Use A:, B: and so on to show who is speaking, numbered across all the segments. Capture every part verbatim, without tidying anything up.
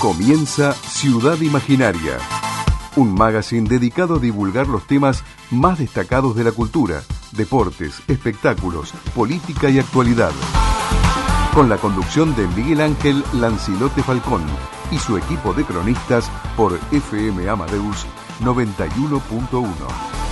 A: Comienza Ciudad Imaginaria, un magazine dedicado a divulgar los temas más destacados de la cultura, deportes, espectáculos, política y actualidad. Con la conducción de Miguel Ángel Lancilote Falcón y su equipo de cronistas por F M Amadeus noventa y uno punto uno.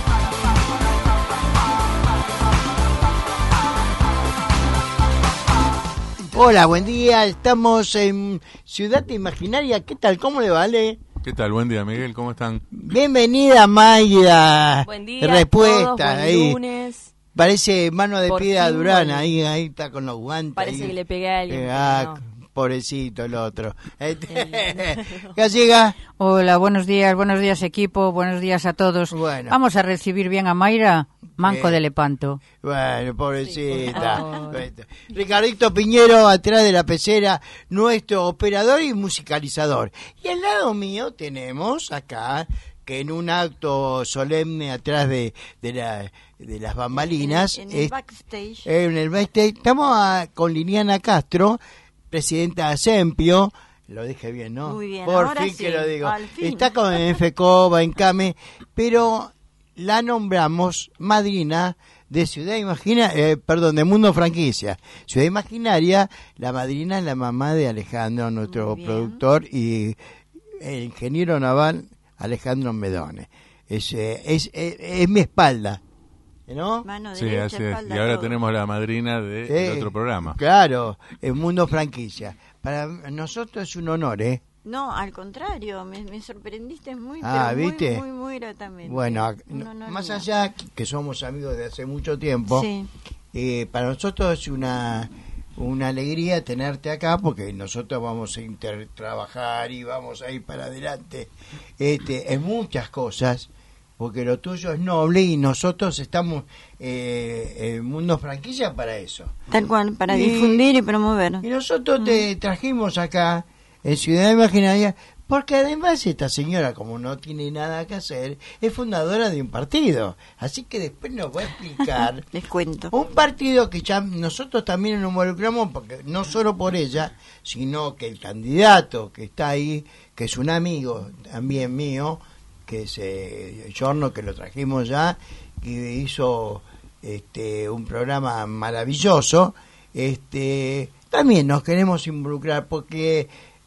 B: Hola, buen día, estamos en Ciudad Imaginaria. ¿Qué tal? ¿Cómo le vale?
C: ¿Qué tal? Buen día, Miguel, ¿cómo están?
B: Bienvenida, Mayra.
D: Buen día,
B: respuesta,
D: todos, buen
B: ahí.
D: Lunes.
B: Parece mano de
D: Por
B: piedra
D: fin,
B: Durán,
D: bueno.
B: ahí, ahí está con los guantes.
D: Parece
B: ahí.
D: que le pegué a alguien.
B: Eh, ah,
D: pero no.
B: Pobrecito el otro. Este, Gallega.
E: Hola, buenos días, buenos días equipo, buenos días a todos.
B: Bueno.
E: Vamos a recibir bien a Mayra, Manco
B: Bien.
E: de Lepanto.
B: Bueno, pobrecita.
D: Sí, por favor.
B: Ricardito Piñero, atrás de la pecera, nuestro operador y musicalizador. Y al lado mío tenemos acá, que en un acto solemne atrás de, de, la, de las bambalinas,
F: En, en el
B: es-
F: backstage.
B: en el backstage, estamos a- con Liliana Castro, presidenta de Asempio. Lo dije bien, ¿no?
F: Muy bien,
B: Por
F: ahora
B: fin
F: sí,
B: que lo digo.
F: al fin.
B: Está con FECOBA, en CAME, pero la nombramos madrina de Ciudad Imaginaria, eh, perdón, de Mundo Franquicia. Ciudad Imaginaria, la madrina es la mamá de Alejandro, nuestro
F: Muy bien.
B: productor, y el ingeniero naval Alejandro Medone. Es, eh, es, es, es mi espalda, ¿no?
F: Mano
C: Sí,
F: derecha,
C: así es.
F: espalda,
C: Y ahora
F: todo.
C: tenemos la madrina del
B: Sí,
C: otro programa.
B: Claro, el Mundo Franquicia. Para nosotros es un honor, ¿eh?
F: No, al contrario, me, me sorprendiste muy,
B: Ah,
F: pero muy,
B: ¿viste?
F: muy, muy gratamente.
B: Bueno, ac-
F: Un honor
B: más
F: mío.
B: allá que somos amigos de hace mucho tiempo,
F: Sí.
B: eh, para nosotros es una una alegría tenerte acá porque nosotros vamos a intertrabajar y vamos a ir para adelante este, en muchas cosas, porque lo tuyo es noble y nosotros estamos eh, en Mundo Franquicia para eso.
F: Tal cual, para
B: Y-
F: difundir y promover.
B: Y nosotros te trajimos acá en Ciudad Imaginaria porque además esta señora, como no tiene nada que hacer, es fundadora de un partido. Así que después nos va a explicar
F: Les cuento.
B: un partido que ya nosotros también nos involucramos, porque no solo por ella, sino que el candidato que está ahí, que es un amigo también mío, que es eh, Giorno, que lo trajimos ya, que hizo este un programa maravilloso, este también nos queremos involucrar porque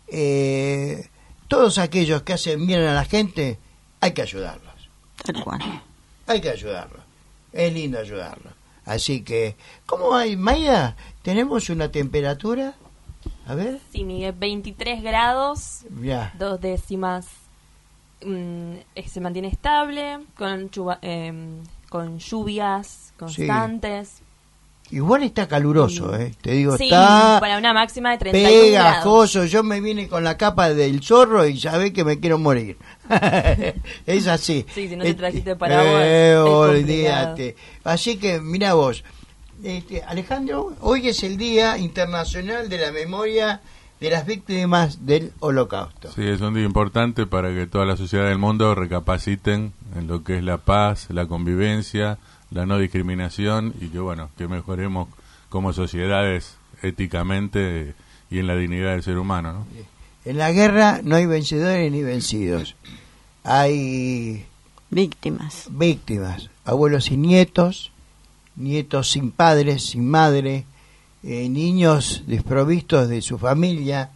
B: eh, todos aquellos que hacen bien a la gente hay que ayudarlos.
F: Tal cual.
B: Hay que ayudarlo. Es lindo ayudarlo. Así que, ¿cómo hay, Maya? ¿Tenemos una temperatura? A ver,
D: Sí, Miguel, veintitrés grados,
B: ya.
D: dos décimas. mm, eh, se mantiene estable, con, chuva- em, con lluvias constantes.
B: Igual está caluroso, ¿eh? Te digo,
D: Sí,
B: está
D: para una máxima de treinta y uno grados.
B: pegajoso. Yo me vine con la capa del zorro y ya ve que me quiero morir. Es así.
D: Sí, si no te
B: Este,
D: trajiste paraguas,
B: eh,
D: es
B: olvídate. Así que, mira vos, este, Alejandro, hoy es el Día Internacional de la Memoria de las Víctimas del Holocausto.
C: Sí, es un día importante para que toda la sociedad del mundo recapaciten en lo que es la paz, la convivencia, la no discriminación y que, bueno, que mejoremos como sociedades éticamente y en la dignidad del ser humano, ¿no?
B: En la guerra no hay vencedores ni vencidos. Hay
F: Víctimas.
B: víctimas, abuelos y nietos, nietos sin padres, sin madre, eh, niños desprovistos de su familia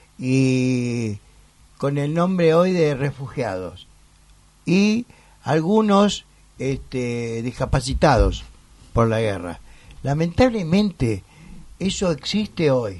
B: y con el nombre hoy de refugiados. Y algunos este, discapacitados por la guerra. Lamentablemente eso existe hoy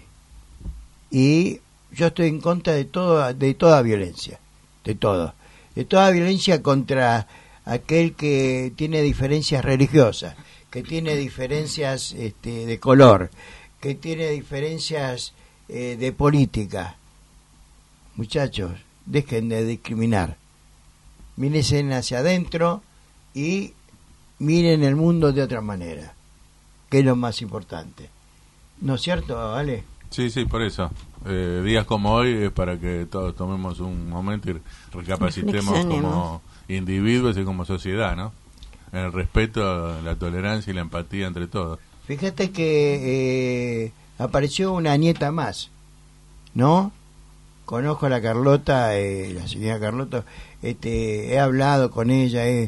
B: y yo estoy en contra de toda de toda violencia, de todo, de toda violencia contra aquel que tiene diferencias religiosas, que tiene diferencias este, de color, que tiene diferencias eh, de política. Muchachos, dejen de discriminar, mírense hacia adentro y miren el mundo de otra manera, que es lo más importante. ¿No es cierto, Ale?
C: Sí, sí, por eso. Eh, días como hoy es para que todos tomemos un momento y recapacitemos
F: Reflexionemos.
C: como individuos y como sociedad, ¿no? En el respeto, la tolerancia y la empatía entre todos.
B: Fíjate que eh, apareció una nieta más, ¿no? conozco a la Carlota, eh, la señora Carlota, este, he hablado con ella, eh,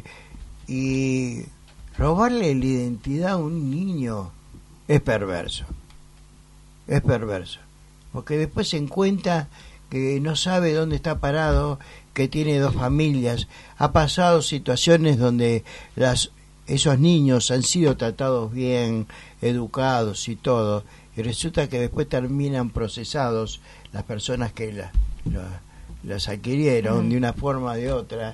B: y robarle la identidad a un niño es perverso, es perverso, porque después se encuentra que no sabe dónde está parado, que tiene dos familias, ha pasado situaciones donde las esos niños han sido tratados bien, educados y todo, y resulta que después terminan procesados las personas que la, la, las adquirieron mm. de una forma o de otra,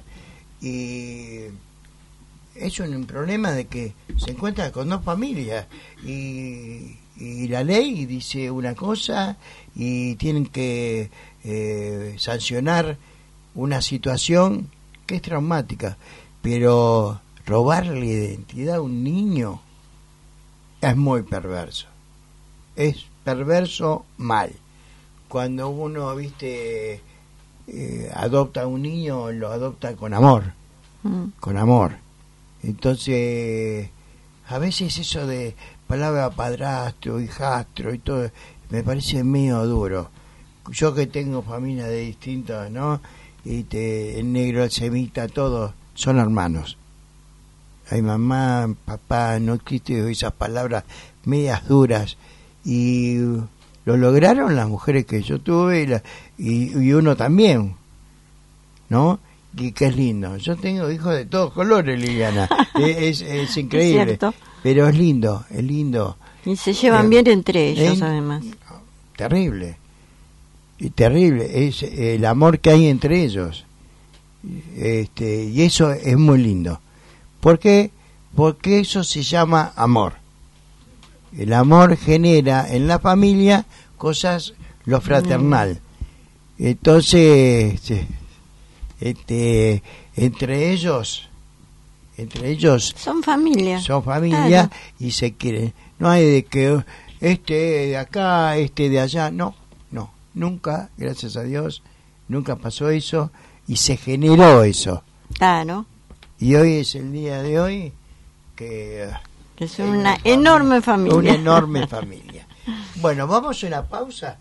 B: y es un problema de que se encuentra con dos familias, y, y la ley dice una cosa, y tienen que eh, sancionar una situación que es traumática, pero robarle la identidad a un niño es muy perverso, es perverso mal. Cuando uno, viste, eh, adopta a un niño, lo adopta con amor, mm. con amor. Entonces, a veces eso de palabra padrastro, hijastro y todo, me parece medio duro. Yo que tengo familia de distintos, ¿no? Y te, el negro, el semita, todos son hermanos. Hay mamá, papá, no existen esas palabras medias duras, y lo lograron las mujeres que yo tuve y, la, y, y uno también, ¿no? Y que es lindo. Yo tengo hijos de todos colores, Liliana, es, es, es increíble,
F: ¿Es
B: pero es lindo, es lindo.
F: Y se llevan eh, bien entre ellos, en, además.
B: Terrible, y terrible, es el amor que hay entre ellos, este, y eso es muy lindo. ¿Por qué? Porque eso se llama amor. El amor genera en la familia cosas, lo fraternal. Entonces, este, entre ellos, entre ellos
F: son familia,
B: son familia,
F: claro.
B: Y se quieren. No hay de que este de acá, este de allá, no, no, nunca, gracias a Dios, nunca pasó eso y se generó eso.
F: Claro.
B: Y hoy es el día de hoy que
F: es una, una familia, enorme familia.
B: Una enorme familia. Bueno, vamos a una pausa.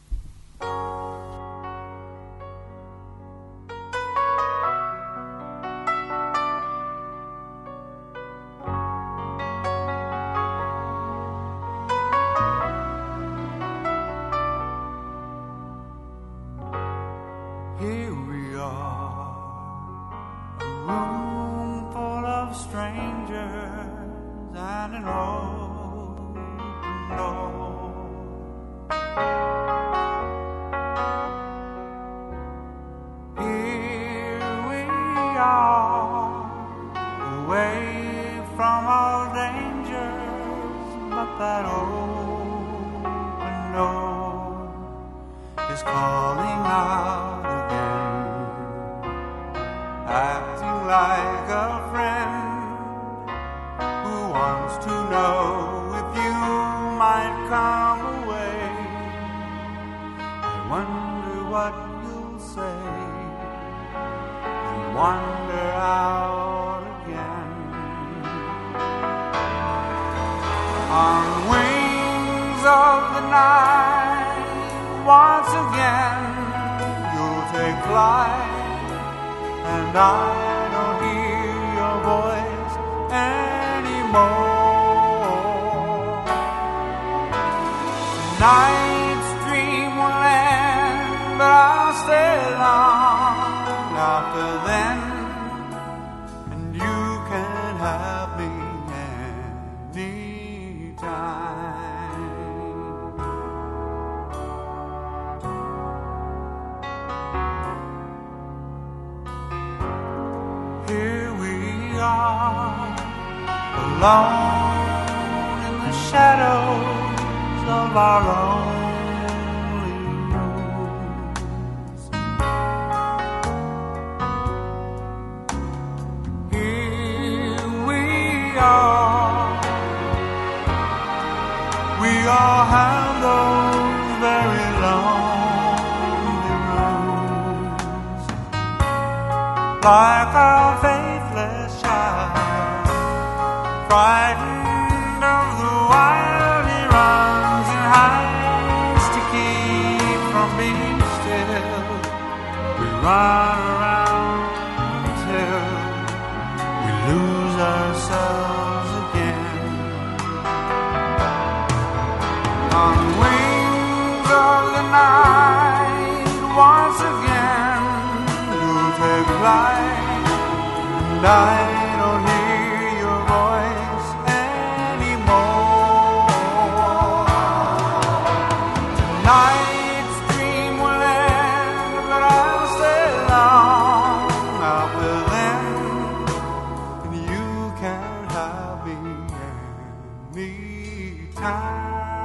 G: Like a faithless child, frightened of the wild he runs and hides to keep from being still. run around till we lose ourselves again. On the wings of the night, once again we'll take flight, and I don't hear your voice anymore. Tonight's dream will end, but I'll stay long after then, and you can have me anytime.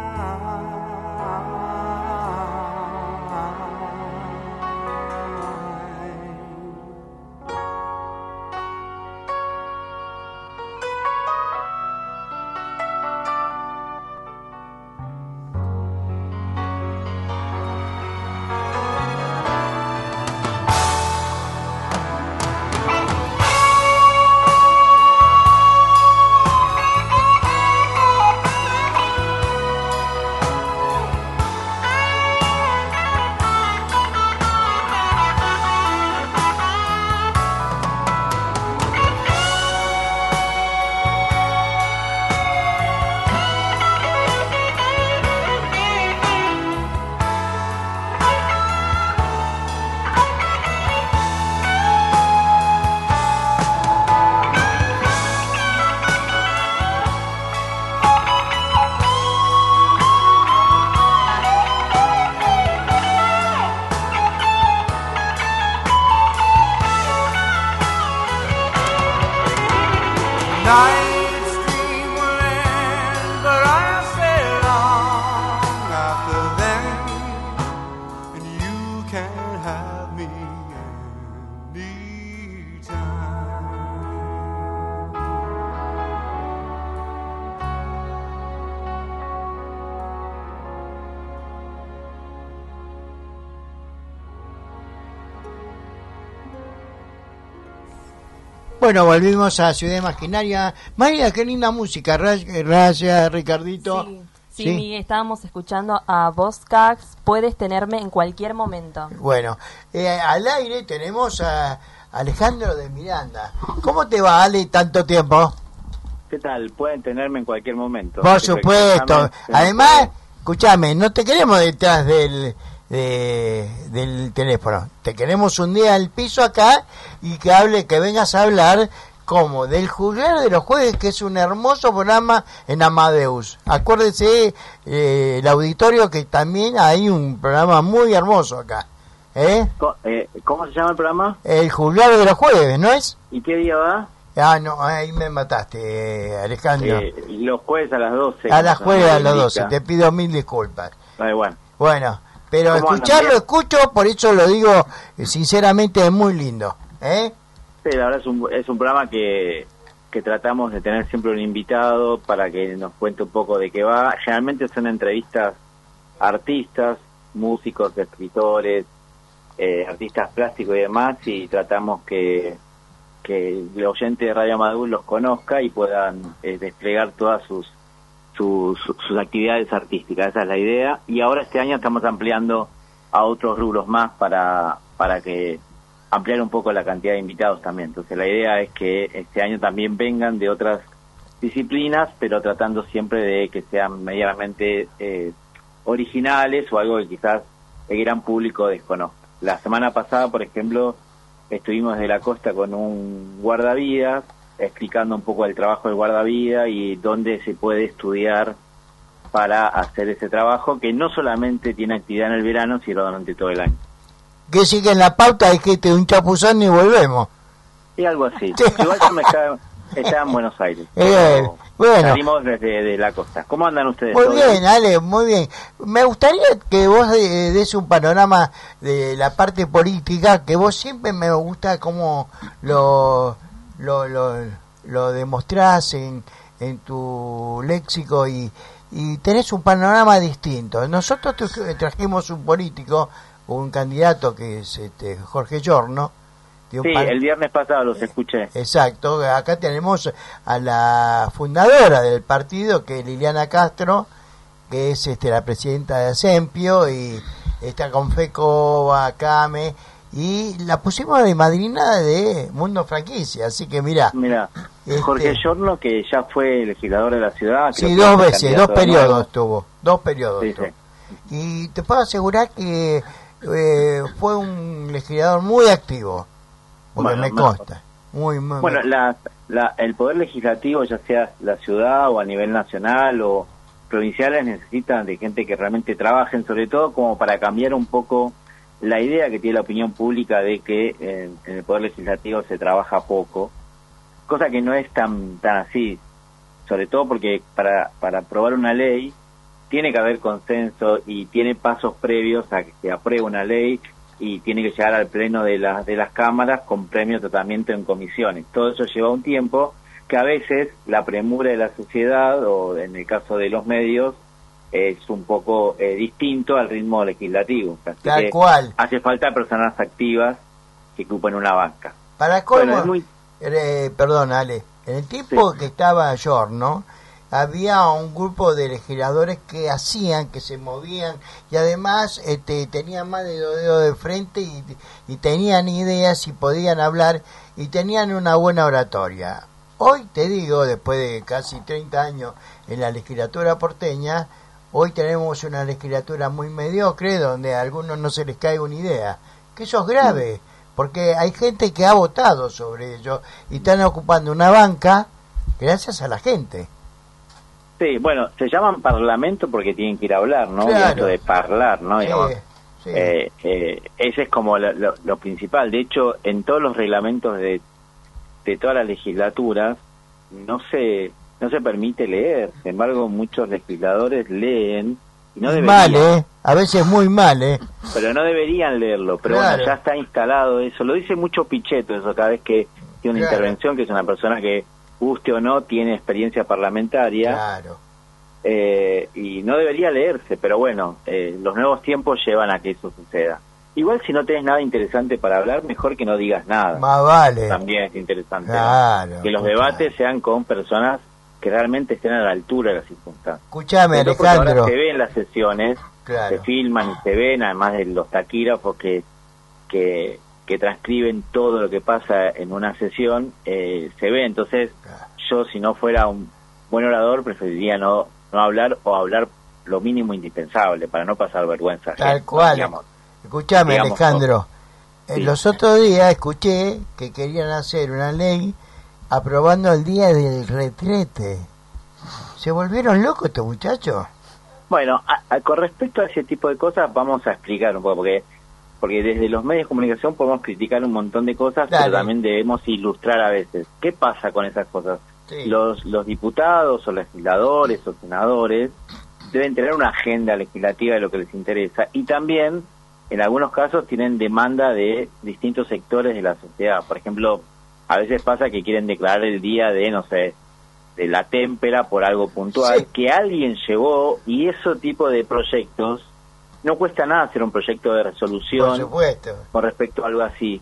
G: Night's dream will end, but I'll stay long after then, and you can have me
B: Bueno, volvimos a Ciudad Imaginaria. María, qué linda música. Gracias, Ricardito.
D: Sí, sí, ¿sí? Miguel, estábamos escuchando a Vos Cax, Puedes tenerme en cualquier momento.
B: Bueno, eh, al aire tenemos a Alejandro de Miranda. ¿Cómo te va, Ale, tanto tiempo?
H: ¿Qué tal? Pueden tenerme en cualquier momento.
B: Por supuesto. Además, escúchame, no te queremos detrás del... De, del teléfono, te queremos un día al piso acá y que hable, que vengas a hablar como del Juglar de los Jueves, que es un hermoso programa en Amadeus. Acuérdese, eh, el auditorio, que también hay un programa muy hermoso acá. ¿Eh?
H: ¿Cómo se llama el programa?
B: El Juglar de los Jueves, ¿no es?
H: ¿Y qué día va?
B: Ah, no, ahí me mataste, eh, Alejandro.
H: Eh, los jueves a las doce.
B: A las jueves a las doce, te pido mil disculpas.
H: Ay, bueno.
B: Bueno. Pero escucharlo, escucho, por eso lo digo sinceramente, es muy lindo. ¿Eh?
H: Sí, la verdad es un, es un programa que, que tratamos de tener siempre un invitado para que nos cuente un poco de qué va. Generalmente son entrevistas a artistas, músicos, escritores, eh, artistas plásticos y demás, y tratamos que, que el oyente de Radio Amadeus los conozca y puedan eh, desplegar todas sus Sus, sus actividades artísticas. Esa es la idea, y ahora este año estamos ampliando a otros rubros más para para que ampliar un poco la cantidad de invitados también. Entonces la idea es que este año también vengan de otras disciplinas, pero tratando siempre de que sean medianamente eh, originales o algo que quizás el gran público desconozca. La semana pasada, por ejemplo, estuvimos desde la costa con un guardavidas explicando un poco el trabajo del guardavidas y dónde se puede estudiar para hacer ese trabajo, que no solamente tiene actividad en el verano, sino durante todo el año.
B: Que sigue en la pauta, es que te un chapuzón y volvemos.
H: Y algo así. Igual yo me estaba, estaba en Buenos Aires.
B: Eh, bueno.
H: Salimos desde de la costa. ¿Cómo andan ustedes?
B: Muy bien, Ale, muy bien. Me gustaría que vos eh, des un panorama de la parte política, que vos siempre me gusta cómo lo... lo lo, lo demostrás en, en tu léxico y, y tenés un panorama distinto. Nosotros trajimos un político, un candidato que es este Jorge Giorno.
H: Sí, pan... el viernes pasado los escuché.
B: Exacto, acá tenemos a la fundadora del partido, que es Liliana Castro, que es este la presidenta de Asempio, y está con Feco, Came, y la pusimos de madrina de Mundo Franquicia, así que mira.
H: Mira,
B: este,
H: Jorge Giorno, que ya fue legislador de la ciudad.
B: Sí, dos veces, dos periodos tuvo, dos periodos
H: sí,
B: tuvo.
H: Sí.
B: Y te puedo asegurar que eh, fue un legislador muy activo, porque
H: Bueno,
B: me
H: mejor.
B: consta. Muy, muy,
H: Bueno,
B: muy-
H: la, la, el poder legislativo, ya sea la ciudad o a nivel nacional o provinciales, necesitan de gente que realmente trabajen, sobre todo como para cambiar un poco la idea que tiene la opinión pública de que en, en el poder legislativo se trabaja poco, cosa que no es tan tan así, sobre todo porque para para aprobar una ley tiene que haber consenso y tiene pasos previos a que se apruebe una ley y tiene que llegar al pleno de las de las cámaras con premio tratamiento en comisiones. Todo eso lleva un tiempo que a veces la premura de la sociedad, o en el caso de los medios, es un poco eh, distinto al ritmo legislativo. Así
B: Tal
H: que
B: cual.
H: hace falta personas activas que ocupen una banca.
B: Para colmo,
H: Bueno, es muy-
B: eh, perdón, Ale, en el tiempo
H: Sí.
B: que estaba Giorno, había un grupo de legisladores que hacían, que se movían, y además este, tenían más de dos dedos de frente y, y tenían ideas y podían hablar y tenían una buena oratoria. Hoy te digo, después de casi treinta años en la legislatura porteña, hoy tenemos una legislatura muy mediocre donde a algunos no se les cae una idea, que eso es grave, porque hay gente que ha votado sobre ello y están ocupando una banca gracias a la gente.
H: Sí, bueno, se llaman parlamento porque tienen que ir a hablar, ¿no?
B: Claro.
H: Y esto de parlar, ¿no?
B: Sí,
H: Digamos,
B: sí.
H: eh, eh, ese es como lo, lo- lo principal. De hecho, en todos los reglamentos de, de todas las legislaturas no se no se permite leer. Sin embargo, muchos legisladores leen y no
B: Y
H: deberían.
B: mal, ¿eh? A veces muy mal, ¿eh?
H: Pero no deberían leerlo. Pero
B: Claro.
H: bueno, ya está instalado eso. Lo dice mucho Pichetto eso cada vez que tiene una
B: Claro.
H: intervención, que es una persona que, guste o no, tiene experiencia parlamentaria.
B: Claro.
H: Eh, y no debería leerse, pero bueno, eh, los nuevos tiempos llevan a que eso suceda. Igual si no tenés nada interesante para hablar, mejor que no digas nada.
B: Más vale.
H: También es interesante, ¿no?
B: Claro.
H: Que los
B: claro.
H: debates sean con personas que realmente estén a la altura de las circunstancias.
B: Escuchame,
H: Sobre todo porque
B: Alejandro.
H: ahora se ven las sesiones,
B: Claro.
H: se filman y se ven, además de los taquígrafos que, que, que transcriben todo lo que pasa en una sesión, eh, se ve. Entonces,
B: Claro.
H: yo si no fuera un buen orador, preferiría no, no hablar o hablar lo mínimo indispensable para no pasar vergüenza.
B: Tal
H: ajena,
B: cual.
H: digamos.
B: Escuchame,
H: digamos,
B: Alejandro. En
H: Sí.
B: los otros días escuché que querían hacer una ley aprobando el día del retrete. ¿Se volvieron locos estos muchachos?
H: Bueno, a- a- con respecto a ese tipo de cosas, vamos a explicar un poco, porque porque desde los medios de comunicación podemos criticar un montón de cosas,
B: Dale.
H: pero también debemos ilustrar a veces. ¿Qué pasa con esas cosas?
B: Sí.
H: Los, los diputados o legisladores o senadores deben tener una agenda legislativa de lo que les interesa y también, en algunos casos, tienen demanda de distintos sectores de la sociedad. Por ejemplo, a veces pasa que quieren declarar el día de, no sé, de la témpera por algo puntual,
B: Sí.
H: que alguien llevó, y ese tipo de proyectos, no cuesta nada hacer un proyecto de
B: Por
H: resolución
B: supuesto.
H: con respecto a algo así.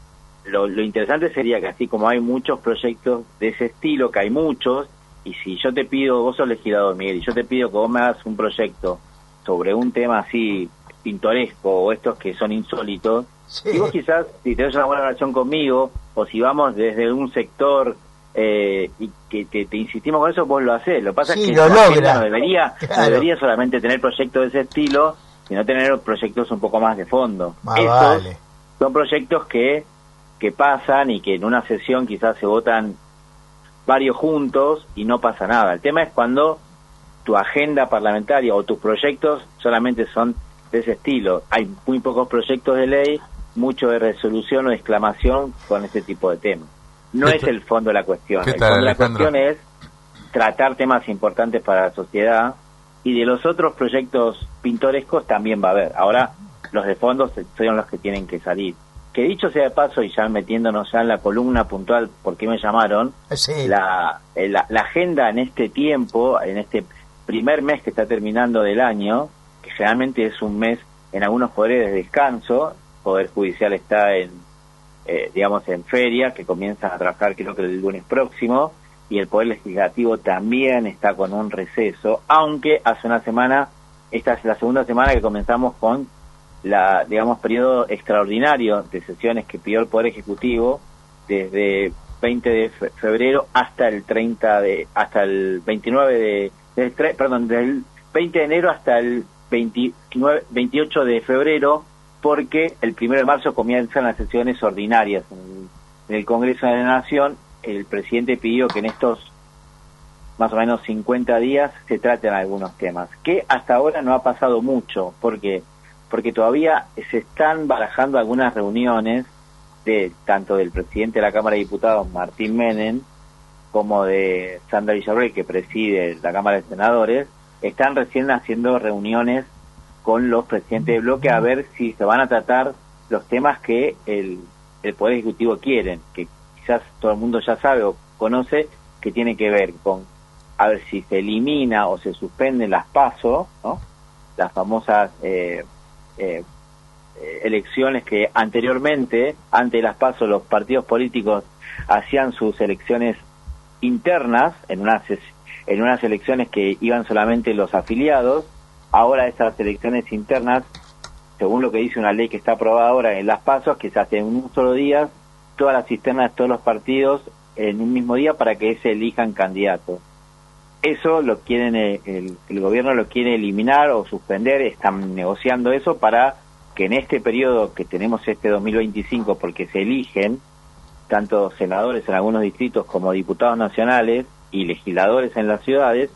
H: Lo, lo interesante sería que así como hay muchos proyectos de ese estilo, que hay muchos, y si yo te pido, vos sos legislador, Miguel, y yo te pido que vos me hagas un proyecto sobre un tema así pintoresco o estos que son insólitos,
B: Sí.
H: y vos quizás, si tenés una buena relación conmigo, o si vamos desde un sector eh, y que te, te insistimos con eso, vos lo hacés. Lo que pasa
B: Sí,
H: es que
B: lo
H: tu agenda
B: logra.
H: no debería, no
B: Claro.
H: debería solamente tener proyectos de ese estilo, sino tener proyectos un poco más de fondo.
B: Más
H: Estos
B: vale.
H: son proyectos que, que pasan y que en una sesión quizás se votan varios juntos y no pasa nada. El tema es cuando tu agenda parlamentaria o tus proyectos solamente son de ese estilo. Hay muy pocos proyectos de ley, mucho de resolución o de exclamación con ese tipo de temas. No
C: ¿Qué
H: es
C: tal?
H: el fondo de la cuestión.
C: ¿Qué
H: El
C: tal,
H: fondo de la
C: Alejandro?
H: cuestión es tratar temas importantes para la sociedad, y de los otros proyectos pintorescos también va a haber. Ahora, los de fondo son los que tienen que salir. Que dicho sea de paso, y ya metiéndonos ya en la columna puntual, ¿por qué me llamaron?
B: Sí.
H: La, eh, la, la agenda en este tiempo, en este primer mes que está terminando del año, que generalmente es un mes en algunos poderes de descanso, el Poder Judicial está en, eh, digamos, en feria, que comienzan a trabajar creo que el lunes próximo, y el Poder Legislativo también está con un receso, aunque hace una semana, esta es la segunda semana que comenzamos con la, digamos, periodo extraordinario de sesiones que pidió el Poder Ejecutivo desde veinte de febrero hasta el treinta de, hasta el veintinueve de, del, perdón, del veinte de enero hasta el veintinueve, veintiocho de febrero, porque el primero de marzo comienzan las sesiones ordinarias en el, en el Congreso de la Nación. El presidente pidió que en estos más o menos cincuenta días se traten algunos temas, que hasta ahora no ha pasado mucho, porque porque todavía se están barajando algunas reuniones de tanto del presidente de la Cámara de Diputados, Martín Menem, como de Sandra Villarroel, que preside la Cámara de Senadores. Están recién haciendo reuniones con los presidentes de bloque a ver si se van a tratar los temas que el, el Poder Ejecutivo quieren, que quizás todo el mundo ya sabe o conoce, que tiene que ver con a ver si se elimina o se suspenden las PASO, ¿no? Las famosas eh, eh, elecciones que anteriormente, antes de las PASO, los partidos políticos hacían sus elecciones internas, en unas, en unas elecciones que iban solamente los afiliados. Ahora esas elecciones internas, según lo que dice una ley que está aprobada ahora en las PASO, que se hacen en un solo día, todas las cisternas de todos los partidos en un mismo día para que se elijan candidatos. Eso lo quieren, el, el gobierno lo quiere eliminar o suspender, están negociando eso para que en este periodo que tenemos este dos mil veinticinco, porque se eligen tanto senadores en algunos distritos como diputados nacionales y legisladores en las ciudades,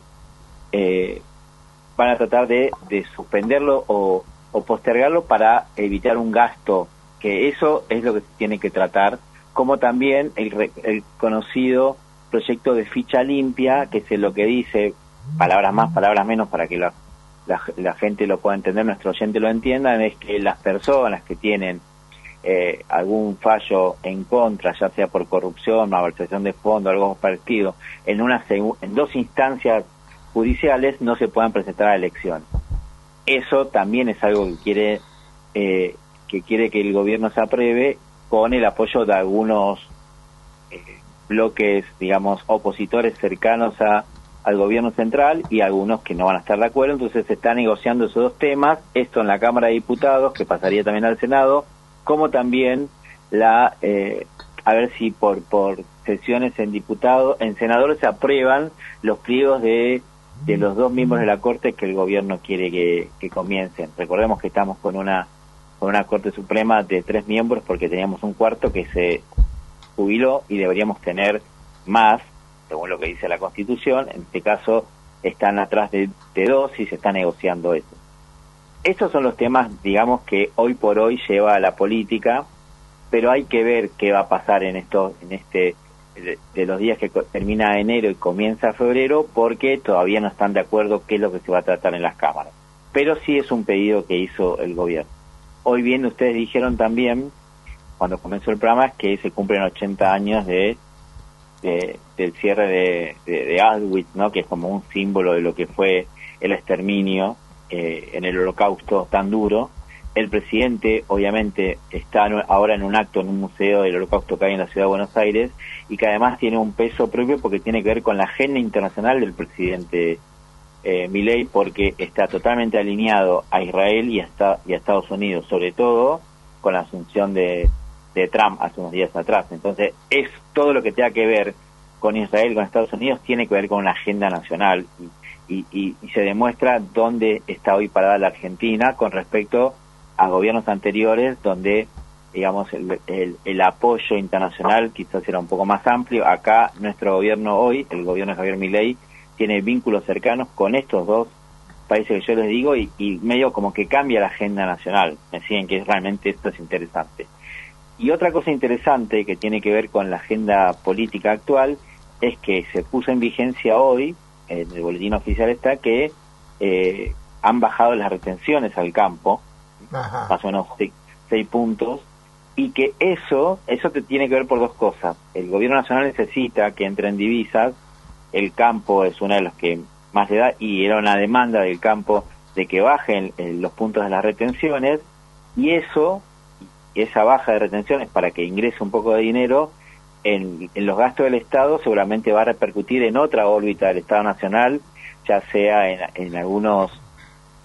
H: eh, van a tratar de, de suspenderlo o, o postergarlo para evitar un gasto, que eso es lo que se tiene que tratar, como también el, el conocido proyecto de ficha limpia, que es lo que dice, palabras más, palabras menos, para que la, la, la gente lo pueda entender, nuestro oyente lo entienda, es que las personas que tienen eh, algún fallo en contra, ya sea por corrupción, malversación de fondos, algo parecido, en, una en dos instancias judiciales no se puedan presentar a elecciones. Eso también es algo que quiere, eh, que quiere que el gobierno se apruebe con el apoyo de algunos eh, bloques, digamos, opositores cercanos a, al gobierno central y algunos que no van a estar de acuerdo. Entonces se está negociando esos dos temas, esto en la Cámara de Diputados, que pasaría también al Senado, como también la eh, a ver si por por sesiones en diputados, en senadores se aprueban los pliegos de, de los dos miembros de la Corte que el gobierno quiere que, que comiencen. Recordemos que estamos con una con una Corte Suprema de tres miembros porque teníamos un cuarto que se jubiló y deberíamos tener más, según lo que dice la Constitución. En este caso están atrás de, de dos y se está negociando eso. Estos son los temas, digamos, que hoy por hoy lleva a la política, pero hay que ver qué va a pasar en esto, en este de, de los días que termina enero y comienza febrero, porque todavía no están de acuerdo qué es lo que se va a tratar en las cámaras. Pero sí es un pedido que hizo el gobierno. Hoy bien, ustedes dijeron también, cuando comenzó el programa, que se cumplen ochenta años de, de del cierre de, de, de Auschwitz, ¿no? Que es como un símbolo de lo que fue el exterminio eh, en el Holocausto tan duro. El presidente, obviamente, está ahora en un acto en un museo del Holocausto que hay en la Ciudad de Buenos Aires y que además tiene un peso propio porque tiene que ver con la agenda internacional del presidente eh, Milei, porque está totalmente alineado a Israel y a, y a Estados Unidos, sobre todo con la asunción de de Trump hace unos días atrás. Entonces, es todo lo que tenga que ver con Israel, con Estados Unidos, tiene que ver con una agenda nacional y, y, y se demuestra dónde está hoy parada la Argentina con respecto a gobiernos anteriores, donde, digamos, el, el, el apoyo internacional quizás era un poco más amplio. Acá, nuestro gobierno hoy, el gobierno de Javier Milei, tiene vínculos cercanos con estos dos países que yo les digo y, y medio como que cambia la agenda nacional. Me siguen que realmente esto es interesante. Y otra cosa interesante que tiene que ver con la agenda política actual es que se puso en vigencia hoy, en el boletín oficial está, que eh, han bajado las retenciones al campo, Ajá. más o menos seis, seis puntos, y que eso, eso te tiene que ver por dos cosas. El gobierno nacional necesita que entren divisas, el campo es una de las que más le da, y era una demanda del campo de que bajen eh, los puntos de las retenciones, y eso... esa baja de retenciones para que ingrese un poco de dinero en, en los gastos del Estado seguramente va a repercutir en otra órbita del Estado Nacional, ya sea en, en algunos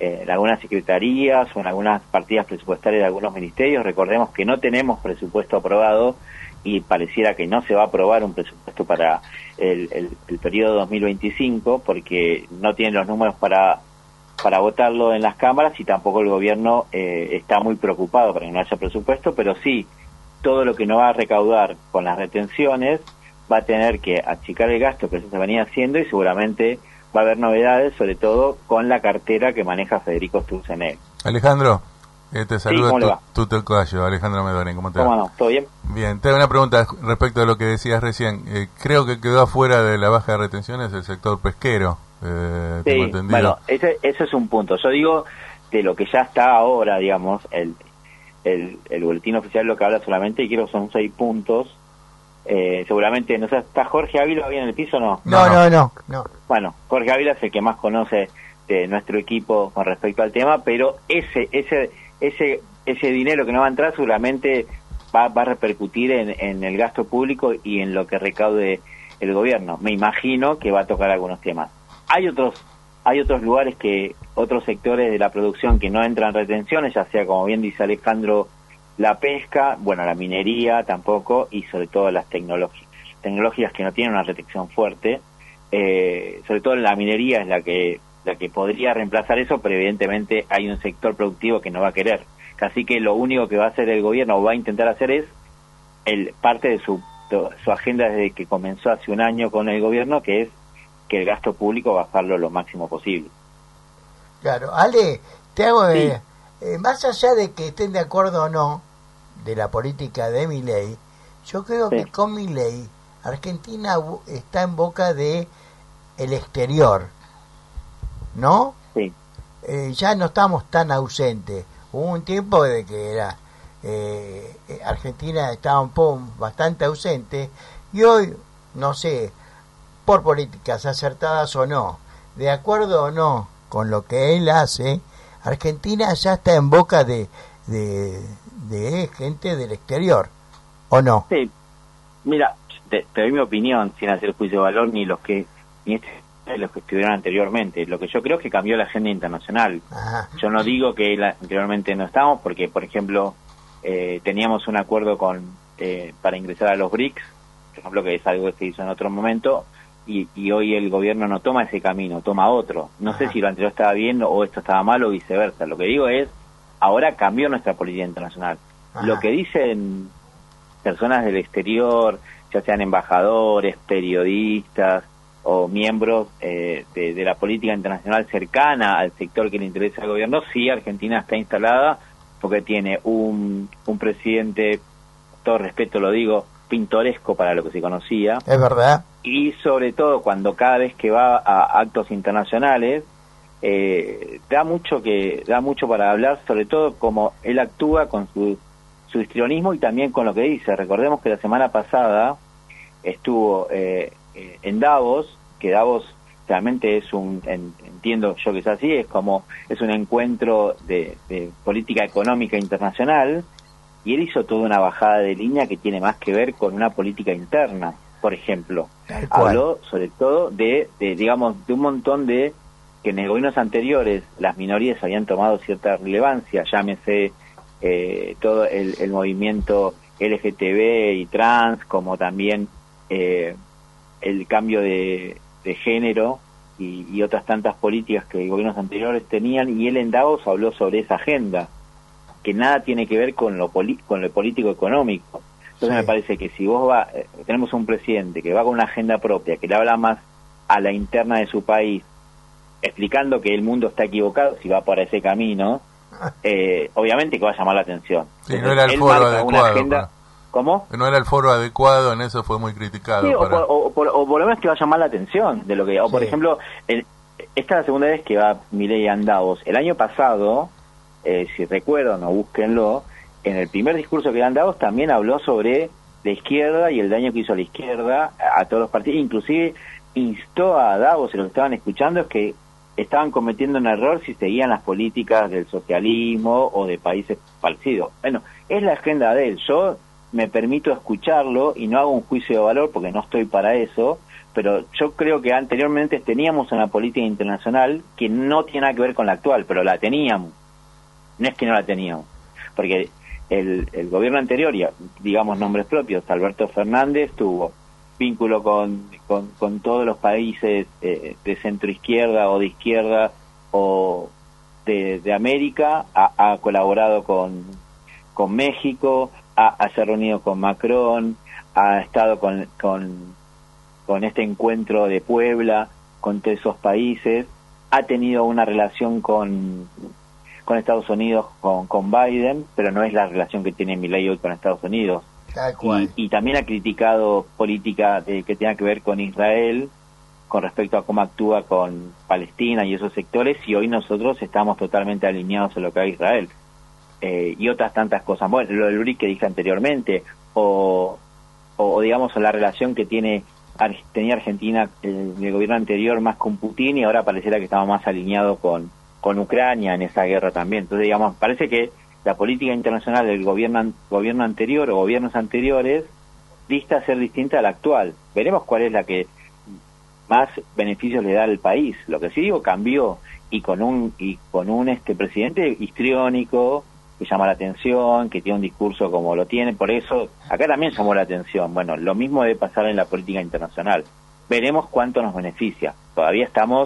H: eh, en algunas secretarías o en algunas partidas presupuestarias de algunos ministerios. Recordemos que no tenemos presupuesto aprobado y pareciera que no se va a aprobar un presupuesto para el, el, el periodo dos mil veinticinco porque no tienen los números para para votarlo en las cámaras y tampoco el gobierno eh, está muy preocupado para que no haya presupuesto, pero sí, todo lo que no va a recaudar con las retenciones va a tener que achicar el gasto que se venía haciendo y seguramente va a haber novedades, sobre todo con la cartera que maneja Federico Sturzenegger.
C: Alejandro, eh, te saluda
H: ¿cómo le va?
C: tu, tu tocayo, Alejandro Medoni, ¿cómo te va?
H: ¿Cómo no? ¿Todo bien?
C: Bien, te hago una pregunta respecto a lo que decías recién. Eh, creo que quedó afuera de la baja de retenciones el sector pesquero. Eh,
H: Sí,
C: tengo entendido.
H: bueno, ese, ese es un punto. Yo digo de lo que ya está ahora, digamos, el, el, el boletín oficial lo que habla solamente, y creo que son seis puntos. Eh, seguramente, no sé, ¿está Jorge Ávila bien en el piso o no?
B: No, no, no, no.
H: Bueno, Jorge Ávila es el que más conoce de nuestro equipo con respecto al tema, pero ese ese ese ese dinero que no va a entrar seguramente va, va a repercutir en, en el gasto público y en lo que recaude el gobierno. Me imagino que va a tocar algunos temas. Hay otros hay otros lugares que otros sectores de la producción que no entran retenciones, ya sea, como bien dice Alejandro, la pesca, bueno, la minería tampoco, y sobre todo las tecnologías tecnologías que no tienen una retención fuerte. Eh, sobre todo la minería es la que la que podría reemplazar eso, pero evidentemente hay un sector productivo que no va a querer. Así que lo único que va a hacer el gobierno o va a intentar hacer es el parte de su de su agenda desde que comenzó hace un año con el gobierno, que es que el gasto público bajarlo lo máximo posible.
B: Claro, Ale, te hago
H: Sí.
B: eh, eh, más allá de que estén de acuerdo o no de la política de Milei, yo creo
H: Sí.
B: que con Milei Argentina bu- está en boca de el exterior, ¿no?
H: Sí,
B: Eh, ya no estamos tan ausentes. Hubo un tiempo de que era eh, eh, Argentina estaba un poco bastante ausente y hoy, no sé, por políticas acertadas o no, de acuerdo o no con lo que él hace, Argentina ya está en boca de, de, de gente del exterior, ¿o no?
H: sí. Mira, te, te doy mi opinión sin hacer juicio de valor ni los que ni este, los que estuvieron anteriormente. Lo que yo creo es que cambió la agenda internacional.
B: Ajá.
H: Yo no digo que la, anteriormente no estábamos, porque, por ejemplo, eh, teníamos un acuerdo con eh, para ingresar a los B R I C S, por ejemplo, que es algo que se hizo en otro momento, y, y hoy el gobierno no toma ese camino, toma otro. No
B: Ajá.
H: sé si lo anterior estaba bien o esto estaba mal o viceversa. Lo que digo es, ahora cambió nuestra política internacional.
B: Ajá.
H: Lo que dicen personas del exterior, ya sean embajadores, periodistas o miembros eh, de, de la política internacional cercana al sector que le interesa al gobierno, sí, Argentina está instalada porque tiene un, un presidente, todo respeto lo digo, pintoresco para lo que se conocía,
B: Es verdad.
H: y sobre todo cuando cada vez que va a actos internacionales eh, da mucho que da mucho para hablar, sobre todo como él actúa con su su histrionismo y también con lo que dice. Recordemos que la semana pasada estuvo eh, eh, en Davos, que Davos realmente es un, en, entiendo yo que es así, es como es un encuentro de, de política económica internacional, y él hizo toda una bajada de línea que tiene más que ver con una política interna. Por ejemplo,
B: Tal cual.
H: habló sobre todo de, de digamos de un montón de que en gobiernos anteriores las minorías habían tomado cierta relevancia, llámese eh, todo el, el movimiento L G T B y trans, como también eh, el cambio de, de género y, y otras tantas políticas que gobiernos anteriores tenían, y él en Davos habló sobre esa agenda, que nada tiene que ver con lo, poli con lo político económico. Entonces
B: Sí.
H: me parece que si vos va, eh, tenemos un presidente que va con una agenda propia, que le habla más a la interna de su país, explicando que el mundo está equivocado si va por ese camino, eh, obviamente que va a llamar la atención.
C: Sí, no era el
H: él
C: foro
H: marca una
C: adecuado.
H: agenda.
C: para-
H: ¿Cómo?
C: No era el foro adecuado, en eso fue muy criticado.
H: Sí, o,
C: para-
H: por, o, por, o por lo menos que va a llamar la atención de lo que, o por
B: Sí.
H: ejemplo, el, esta es la segunda vez que va Milei a Davos. El año pasado, eh, si recuerdan o búsquenlo, en el primer discurso que da en Davos también habló sobre la izquierda y el daño que hizo la izquierda a, a todos los partidos, inclusive instó a Davos y los que estaban escuchando es que estaban cometiendo un error si seguían las políticas del socialismo o de países parecidos. Bueno, es la agenda de él. Yo me permito escucharlo y no hago un juicio de valor porque no estoy para eso, pero yo creo que anteriormente teníamos una política internacional que no tiene nada que ver con la actual, pero la teníamos. No es que no la teníamos, porque el, el gobierno anterior, y digamos nombres propios, Alberto Fernández tuvo vínculo con, con, con todos los países eh, de centro izquierda o de izquierda o de, de América, ha, ha colaborado con, con México, ha, ha se reunido con Macron, ha estado con, con, con este encuentro de Puebla, con todos esos países, ha tenido una relación con, con Estados Unidos, con, con Biden, pero no es la relación que tiene Milei hoy con Estados Unidos.
B: Tal cual.
H: Y, y también ha criticado política de, que tenga que ver con Israel, con respecto a cómo actúa con Palestina y esos sectores, y hoy nosotros estamos totalmente alineados en lo que haga Israel. Eh, y otras tantas cosas. Bueno, lo del B R I C que dije anteriormente, o, o digamos la relación que tiene tenía Argentina en el gobierno anterior más con Putin, y ahora pareciera que estaba más alineado con, con Ucrania en esa guerra también. Entonces, digamos, parece que la política internacional del gobierno gobierno anterior o gobiernos anteriores dista a ser distinta a la actual. Veremos cuál es la que más beneficios le da al país. Lo que sí digo, cambió, y con un y con un este presidente histriónico que llama la atención, que tiene un discurso como lo tiene. Por eso acá también llamó la atención. Bueno, lo mismo debe pasar en la política internacional. Veremos cuánto nos beneficia. Todavía estamos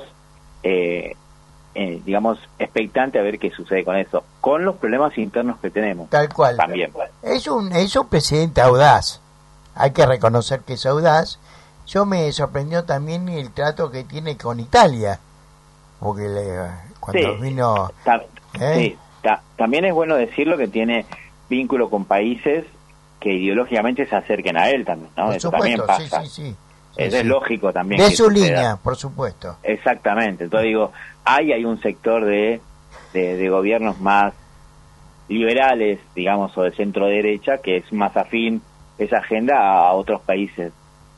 H: eh, Eh, digamos, expectante a ver qué sucede con eso, con los problemas internos que tenemos.
B: Tal cual.
H: También.
B: Es un, es un presidente audaz, hay que reconocer que es audaz. Yo me sorprendió también el trato que tiene con Italia, porque le, cuando
H: sí,
B: vino...
H: Ta,
B: ¿eh?
H: sí, ta, también es bueno decirlo que tiene vínculo con países que ideológicamente se acerquen a él también, ¿no?
B: Por
H: Eso
B: supuesto,
H: también pasa.
B: sí, sí, sí.
H: Eso
B: sí,
H: es
B: sí.
H: lógico también.
B: De
H: que
B: su
H: suceda.
B: línea, por supuesto.
H: Exactamente. Entonces digo, hay, hay un sector de, de, de gobiernos más liberales, digamos, o de centro derecha, que es más afín esa agenda a otros países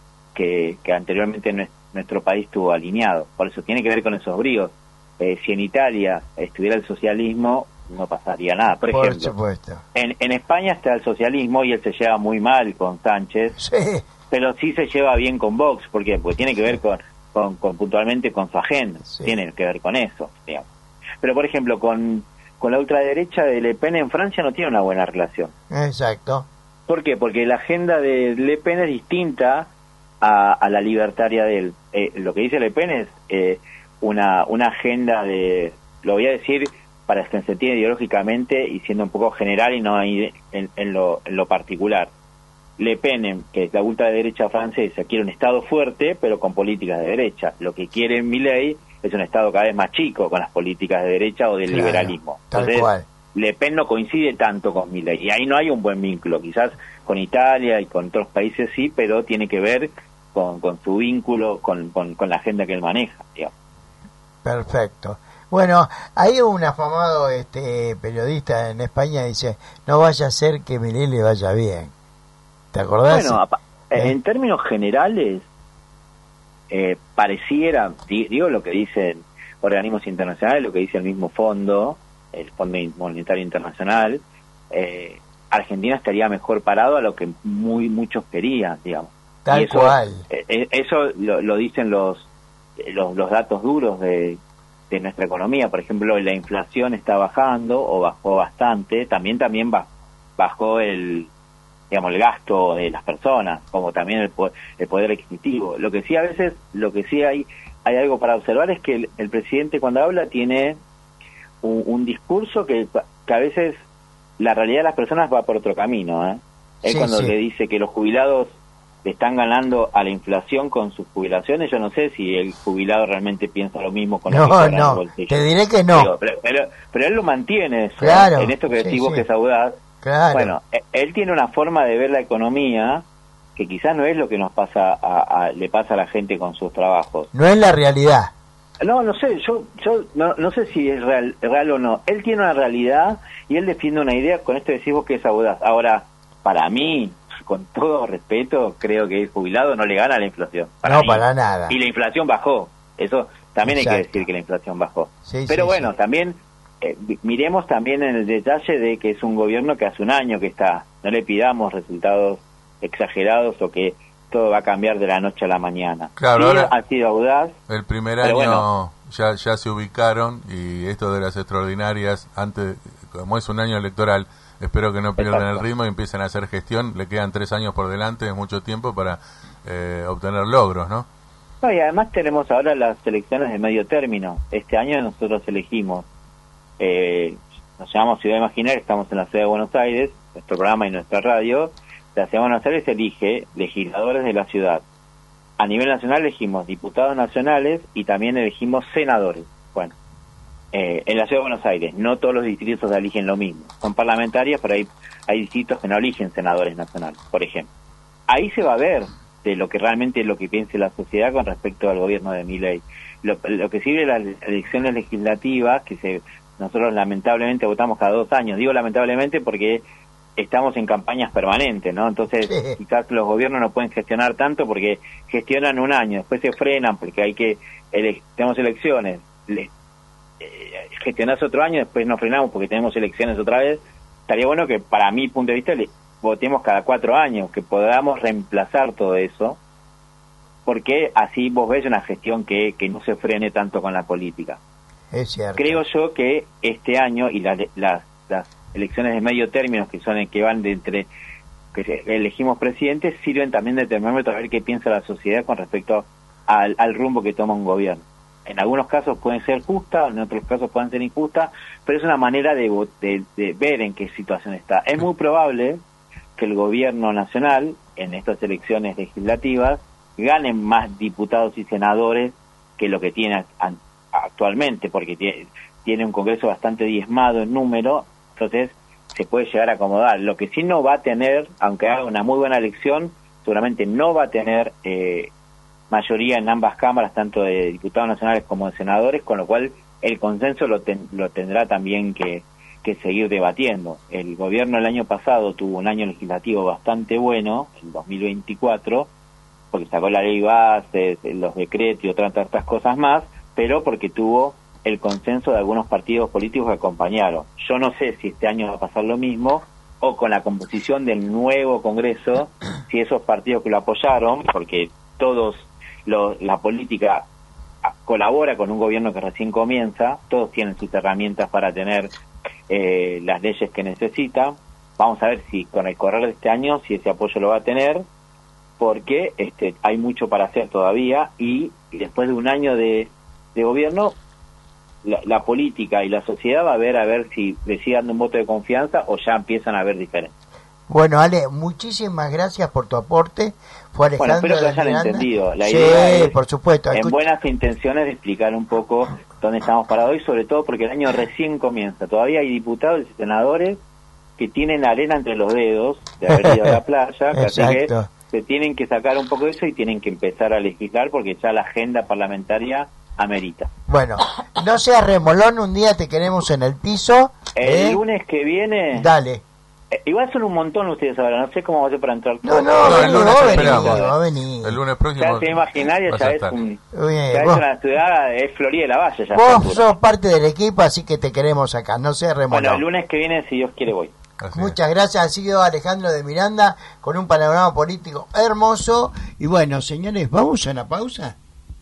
H: que, que anteriormente nuestro país estuvo alineado. Por eso tiene que ver con esos bríos. Eh, si en Italia estuviera el socialismo, no pasaría nada. Por,
B: Por
H: ejemplo,
B: supuesto.
H: En, en España está el socialismo y él se lleva muy mal con Sánchez.
B: Sí.
H: Pero sí se lleva bien con Vox, ¿por qué? Porque tiene que ver con, con, con puntualmente con su agenda, sí. Tiene que ver con eso, digamos. Pero, por ejemplo, con, con la ultraderecha de Le Pen en Francia no tiene una buena relación.
B: Exacto.
H: ¿Por qué? Porque la agenda de Le Pen es distinta a, a la libertaria de él. Eh, lo que dice Le Pen es eh, una, una agenda de, lo voy a decir para que se entienda ideológicamente y siendo un poco general y no en, en, en, lo, en lo particular. Le Pen, que es la ultraderecha francesa, quiere un Estado fuerte, pero con políticas de derecha. Lo que quiere Milei es un Estado cada vez más chico con las políticas de derecha o del
B: claro,
H: liberalismo.
B: Tal
H: Entonces,
B: cual.
H: Le Pen no coincide tanto con Milei, y ahí no hay un buen vínculo. Quizás con Italia y con otros países sí, pero tiene que ver con, con su vínculo, con, con, con la agenda que él maneja, digamos.
B: Perfecto. Bueno, hay un afamado este periodista en España que dice, no vaya a ser que Milei le vaya bien. ¿Te acordás?
H: Bueno,
B: ¿Eh?
H: en términos generales, eh, pareciera, digo lo que dicen organismos internacionales, lo que dice el mismo fondo, el Fondo Monetario Internacional, eh, Argentina estaría mejor parado a lo que muy muchos querían, digamos.
B: Tal
H: y eso,
B: cual.
H: Eh, eso lo, lo dicen los, los los datos duros de, de nuestra economía. Por ejemplo, la inflación está bajando o bajó bastante, también también bajó el digamos el gasto de las personas, como también el poder, el poder adquisitivo. Lo que sí a veces, lo que sí hay hay algo para observar es que el, el presidente cuando habla tiene un, un discurso que, que a veces la realidad de las personas va por otro camino, ¿eh? Él
B: sí,
H: cuando
B: sí.
H: le dice que los jubilados le están ganando a la inflación con sus jubilaciones, yo no sé si el jubilado realmente piensa lo mismo con lo
B: no,
H: que cobra en el
B: no,
H: bolsillo.
B: te diré que no.
H: Pero, pero, pero, pero él lo mantiene eso,
B: claro,
H: en esto que
B: sí,
H: decís vos
B: sí.
H: que es audaz.
B: Claro.
H: Bueno, él tiene una forma de ver la economía que quizás no es lo que nos pasa a, a, le pasa a la gente con sus trabajos.
B: No es la realidad.
H: No, no sé, yo yo no, no sé si es real, real o no. Él tiene una realidad y él defiende una idea, con esto decís vos que es audaz. Ahora, para mí, con todo respeto, creo que el jubilado no le gana a la inflación. Para
B: no,
H: mí.
B: para nada.
H: Y la inflación bajó. Eso también
B: Exacto.
H: hay que decir que la inflación bajó.
B: Sí,
H: Pero
B: sí,
H: bueno,
B: sí.
H: también eh, miremos también en el detalle de que es un gobierno que hace un año que está. No le pidamos resultados exagerados o que todo va a cambiar de la noche a la mañana.
C: Claro,
H: Sí,
C: ahora-
H: ha sido audaz.
C: El primer
H: Pero
C: año
H: bueno.
C: ya, ya se ubicaron y esto de las extraordinarias, antes, como es un año electoral, espero que no pierdan
H: Exacto.
C: el ritmo y empiecen a hacer gestión. Le quedan tres años por delante, es mucho tiempo para eh, obtener logros, ¿no?
H: No, y además tenemos ahora las elecciones de medio término. Este año nosotros elegimos, eh, nos llamamos Ciudad Imaginaria, estamos en la ciudad de Buenos Aires, nuestro programa y nuestra radio. La ciudad de Buenos Aires elige legisladores de la ciudad. A nivel nacional elegimos diputados nacionales y también elegimos senadores. Bueno, eh, en la ciudad de Buenos Aires no todos los distritos eligen lo mismo. Son parlamentarias, pero hay, hay distritos que no eligen senadores nacionales, por ejemplo. Ahí se va a ver de lo que realmente es lo que piense la sociedad con respecto al gobierno de Milei. Lo, lo que sirve las elecciones legislativas, que se nosotros lamentablemente votamos cada dos años. Digo lamentablemente porque estamos en campañas permanentes, ¿no? Entonces
B: Sí.
H: quizás los gobiernos no pueden gestionar tanto porque gestionan un año, después se frenan porque hay que, ele tenemos elecciones, le, eh, gestionás otro año, después nos frenamos porque tenemos elecciones otra vez. Estaría bueno que, para mi punto de vista, le, votemos cada cuatro años, que podamos reemplazar todo eso, porque así vos ves una gestión que, que no se frene tanto con la política.
B: Es cierto.
H: Creo yo que este año y las las las elecciones de medio término, que son el que van de entre que elegimos presidentes, sirven también de termómetro a ver qué piensa la sociedad con respecto al, al rumbo que toma un gobierno. En algunos casos pueden ser justas, en otros casos pueden ser injustas, pero es una manera de, de, de ver en qué situación está. Es muy probable que el gobierno nacional, en estas elecciones legislativas, gane más diputados y senadores que lo que tiene a, actualmente, porque tiene, tiene un Congreso bastante diezmado en número, entonces se puede llegar a acomodar. Lo que sí no va a tener, aunque haga una muy buena elección, seguramente no va a tener eh, mayoría en ambas cámaras, tanto de diputados nacionales como de senadores, con lo cual el consenso lo, ten, lo tendrá también que, que seguir debatiendo. El gobierno el año pasado tuvo un año legislativo bastante bueno, el dos mil veinticuatro, porque sacó la ley base, los decretos y otras tantas cosas más, pero porque tuvo el consenso de algunos partidos políticos que acompañaron. Yo no sé si este año va a pasar lo mismo, o con la composición del nuevo Congreso, si esos partidos que lo apoyaron, porque todos lo, la política colabora con un gobierno que recién comienza, todos tienen sus herramientas para tener eh, las leyes que necesita. Vamos a ver si con el correr de este año, si ese apoyo lo va a tener, porque este, hay mucho para hacer todavía, y después de un año de, de gobierno, la, la política y la sociedad va a ver a ver si le sigue dando un voto de confianza o ya empiezan a ver diferencias.
B: Bueno, Ale, muchísimas gracias por tu aporte. Fue Alejandro
H: Bueno, espero que
B: de
H: hayan
B: Miranda.
H: entendido. La
B: sí,
H: idea es,
B: por supuesto.
H: en
B: Escucha-
H: buenas intenciones, de explicar un poco dónde estamos parados hoy, sobre todo porque el año recién comienza. Todavía hay diputados y senadores que tienen arena entre los dedos de haber ido a la playa, que así que
B: Exacto.
H: se tienen que sacar un poco de eso y tienen que empezar a legislar porque ya la agenda parlamentaria amerita.
B: Bueno, no seas remolón, un día te queremos en el piso.
H: El
B: ¿eh?
H: lunes que viene,
B: Dale.
H: eh, igual son un montón ustedes ahora, no sé cómo va a ser para entrar
B: No,
H: todos.
B: no,
C: No, el
B: vení,
C: lunes
B: vos
C: te
B: vení,
C: esperamos.
B: va a venir.
C: El lunes
H: Ya
C: próximo.
H: se imaginaria,
C: vas
H: ya
C: a
H: es,
C: estar.
H: un,
B: Bien,
H: ya es
B: vos-
H: una ciudad, es Florida de la Valle. Ya a esta
B: Vos
H: altura.
B: sos parte del equipo, así que te queremos acá. No seas remolón.
H: Bueno, el lunes que viene, si Dios quiere, voy.
C: Así es.
B: Muchas gracias, ha sido Alejandro de Miranda con un panorama político hermoso. Y bueno, señores, vamos a una pausa.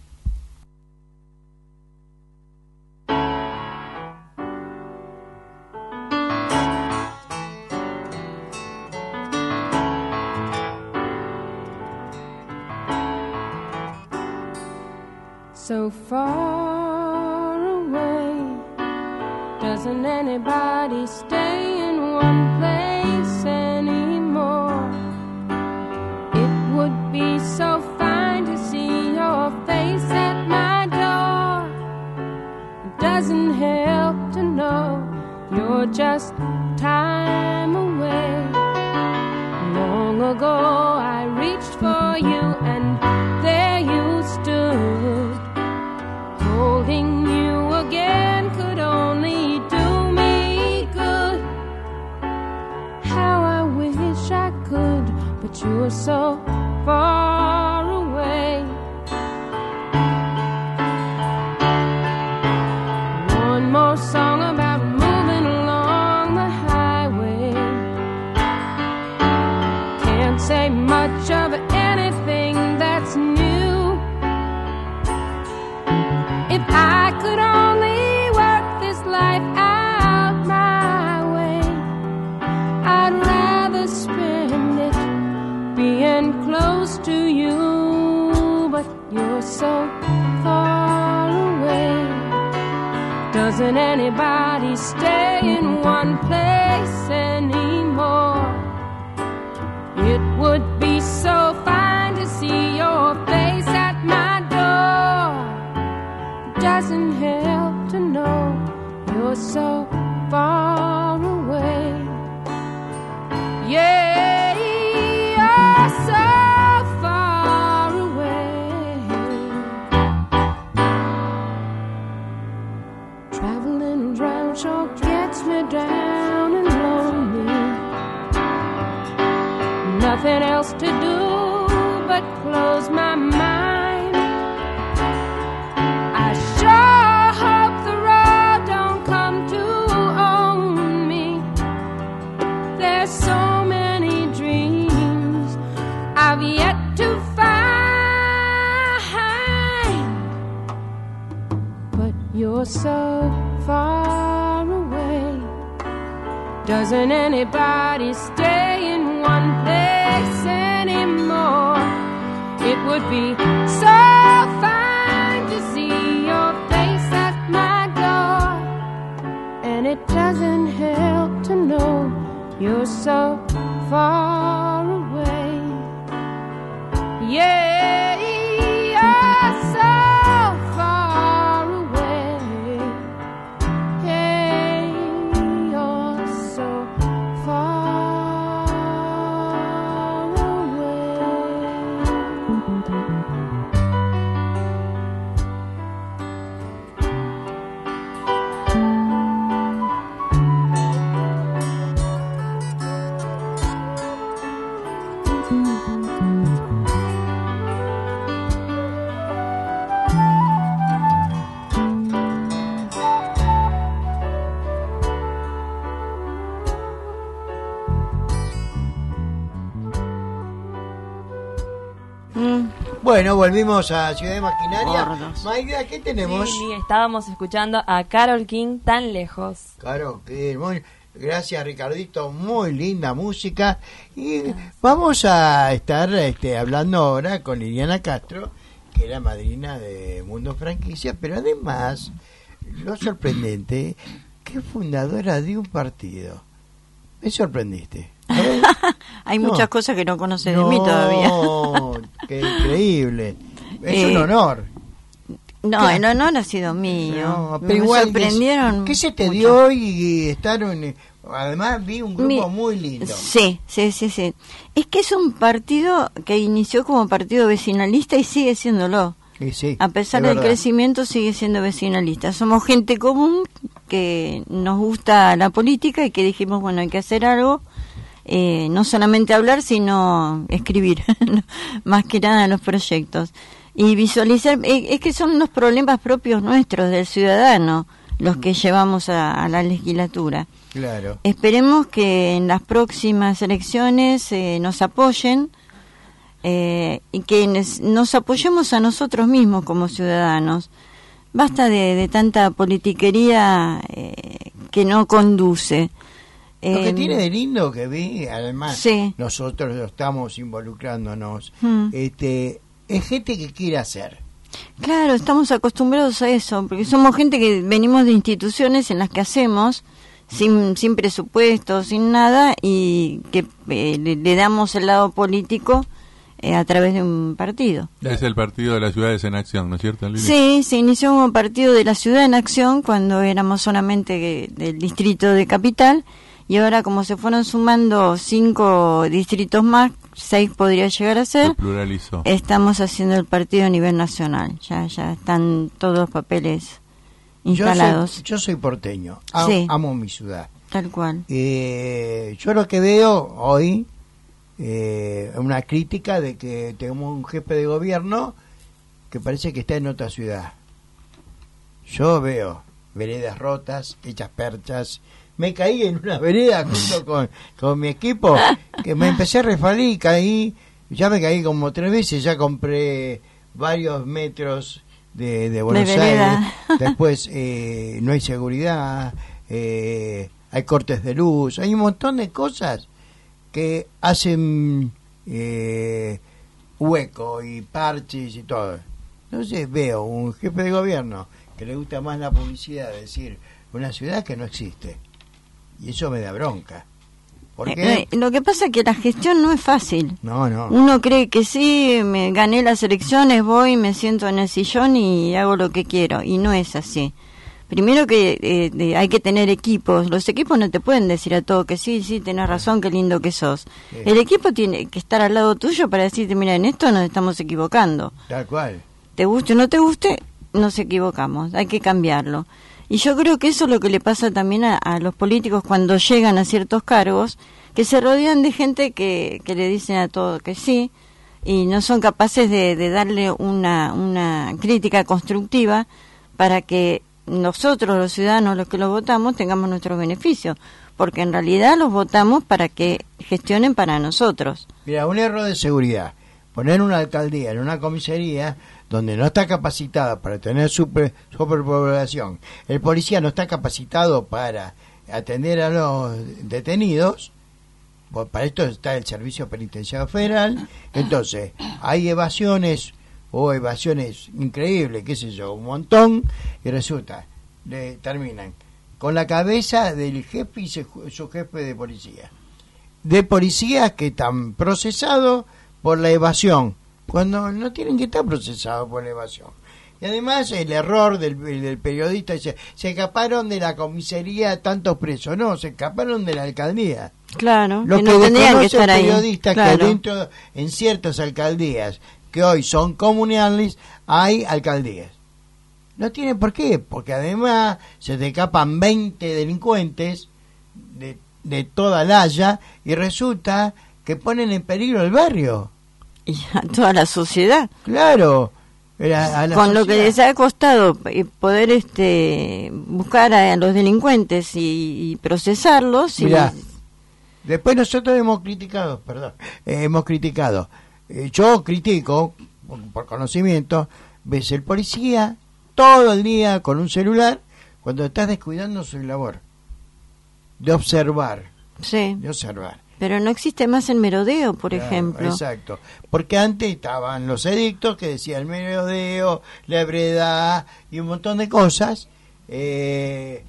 I: So far away, doesn't anybody stay in one place anymore? It would be so fine to see your face at my door. It doesn't help to know you're just time away. Long ago I reached for you and there you stood. Holding you again could only do me good. How I wish I could, but you're so far away. One more song about moving along the highway. Can't say much of anything anybody stay in one place anymore. It would be so fine to see your face at my door. Doesn't help to know you're so far away. Yeah, you're so far away. Traveling around sure gets me down and lonely. Nothing else to do but close my mind. I sure hope the road don't come to own me. There's so many dreams I've yet to find, but you're so far away. Doesn't anybody stay in one place anymore? It would be so fine to see your face at my door. And it doesn't help to know you're so far away. Yeah, you're so far away. Hey, you're so far away.
B: Bueno, volvimos a Ciudad Imaginaria.
F: Gordos.
B: Maida, ¿qué tenemos?
D: Sí, estábamos escuchando a Carol King, Tan Lejos.
B: Claro, que muy, gracias Ricardito, muy linda música. Y vamos a estar este, hablando ahora con Liliana Castro, que era madrina de Mundo Franquicia, pero además, lo sorprendente, que es fundadora de un partido. Me sorprendiste. ¿Eh?
F: Hay
B: No.
F: muchas cosas que no conoces de
B: No,
F: mí todavía.
B: qué increíble. Es
F: Eh,
B: un honor.
F: No,
B: ¿Qué?
F: el honor ha sido mío.
B: No,
F: Me
B: pero igual,
F: sorprendieron.
B: ¿qué se te
F: mucho.
B: dio hoy y estar en... Además vi un grupo
F: Mi-
B: muy lindo.
F: Sí, sí, sí, sí. Es que es un partido que inició como partido vecinalista y sigue siéndolo.
B: Y sí,
F: A pesar
B: es
F: del
B: verdad.
F: crecimiento sigue siendo vecinalista. Somos gente común que nos gusta la política y que dijimos, bueno, hay que hacer algo. Eh, no solamente hablar, sino escribir, más que nada los proyectos. Y visualizar, eh, es que son los problemas propios nuestros del ciudadano los que llevamos a, a la legislatura.
B: Claro.
F: Esperemos que en las próximas elecciones eh, nos apoyen eh, y que nes- nos apoyemos a nosotros mismos como ciudadanos. Basta de, de tanta politiquería eh, que no conduce.
B: Lo que
F: Eh,
B: tiene de lindo que vi, además,
F: Sí.
B: nosotros lo estamos involucrándonos,
F: Mm.
B: este, es gente que quiere hacer.
F: Claro, estamos acostumbrados a eso, porque somos gente que venimos de instituciones en las que hacemos sin, sin presupuesto, sin nada, y que eh, le, le damos el lado político eh, a través de un partido.
C: Es el partido de las ciudades en acción, ¿no es cierto, Lili?
F: Sí, se inició como partido de la Ciudad en Acción cuando éramos solamente eh, del distrito de Capital, y ahora como se fueron sumando cinco distritos más, seis podría llegar a ser,
C: Se pluralizó.
F: estamos haciendo el partido a nivel nacional. Ya ya están todos los papeles instalados.
B: Yo soy, yo soy porteño, am-
F: Sí.
B: amo mi ciudad.
F: Tal cual.
B: Eh, yo lo que veo hoy, eh, una crítica de que tenemos un jefe de gobierno que parece que está en otra ciudad. Yo veo veredas rotas, hechas perchas. Me caí en una vereda junto con, con mi equipo, que me empecé a resbalar y caí, ya me caí como tres veces, ya compré varios metros de, de Buenos
F: vereda.
B: Aires, después eh, no hay seguridad, eh, hay cortes de luz, hay un montón de cosas que hacen eh, hueco y parches y todo. Entonces veo un jefe de gobierno que le gusta más la publicidad, decir, una ciudad que no existe. Y eso me da bronca. ¿Por
F: Eh,
B: qué?
F: eh, lo que pasa es que la gestión no es fácil.
B: No, no.
F: Uno cree que sí, me gané las elecciones, voy, me siento en el sillón y hago lo que quiero. Y no es así. Primero que eh, de- hay que tener equipos. Los equipos no te pueden decir a todo que sí, sí, tenés razón, qué lindo que sos.
B: Sí.
F: El equipo tiene que estar al lado tuyo para decirte, mira, en esto nos estamos equivocando.
B: Tal cual.
F: Te guste o no te guste, nos equivocamos, hay que cambiarlo. Y yo creo que eso es lo que le pasa también a, a los políticos cuando llegan a ciertos cargos, que se rodean de gente que, que le dicen a todo que sí, y no son capaces de, de darle una, una crítica constructiva para que nosotros, los ciudadanos, los que los votamos, tengamos nuestros beneficios, porque en realidad los votamos para que gestionen para nosotros.
B: Mira, un error de seguridad. Poner una alcaldía en una comisaría donde no está capacitada para tener super, superpoblación, el policía no está capacitado para atender a los detenidos, pues para esto está el Servicio Penitenciario Federal, entonces hay evasiones o evasiones increíbles, qué sé yo, un montón, y resulta, le terminan con la cabeza del jefe y su, su jefe de policía. De policías que están procesados por la evasión, cuando no tienen que estar procesados por la evasión. Y además el error del, del periodista dice, se escaparon de la comisaría tantos presos. No, se escaparon de la alcaldía.
F: Claro,
B: Lo
F: que
B: que
F: no tendrían que
B: desconoce el
F: estar ahí.
B: periodista
F: Claro.
B: que dentro, en ciertas alcaldías que hoy son comunales, hay alcaldías. No tiene por qué, porque además se te escapan veinte delincuentes de, de toda la Haya y resulta que ponen en peligro el barrio.
F: Y a toda la sociedad.
B: Claro. A, a la
F: Con lo que
B: sociedad.
F: les ha costado eh, poder este buscar a los delincuentes y, y procesarlos. Y
B: Mirá, después nosotros hemos criticado, perdón, eh, hemos criticado. Eh, yo critico, por, por conocimiento, ves el policía todo el día con un celular cuando estás descuidando su labor. De observar,
F: sí,
B: de observar.
F: pero no existe más el merodeo, por
B: Claro,
F: ejemplo.
B: Exacto, porque antes estaban los edictos que decían el merodeo, la ebriedad y un montón de cosas, eh,